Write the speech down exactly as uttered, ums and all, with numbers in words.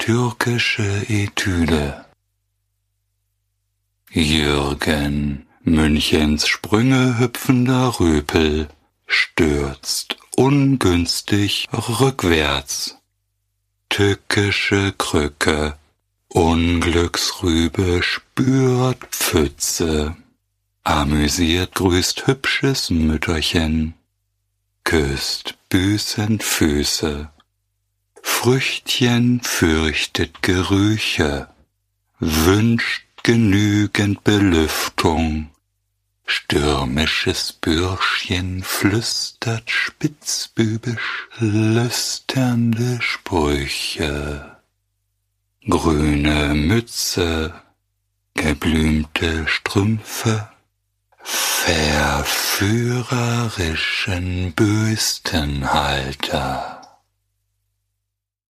türkische Etüde. Jürgen, Münchens Sprünge hüpfender Rüpel, stürzt ungünstig rückwärts. Tückische Krücke, Unglücksrübe spürt Pfütze. Amüsiert grüßt hübsches Mütterchen, küsst büßend Füße. Früchtchen fürchtet Gerüche, wünscht genügend Belüftung. Stürmisches Bürschchen flüstert spitzbübisch lüsternde Sprüche. Grüne Mütze, geblümte Strümpfe, verführerischen Büstenhalter.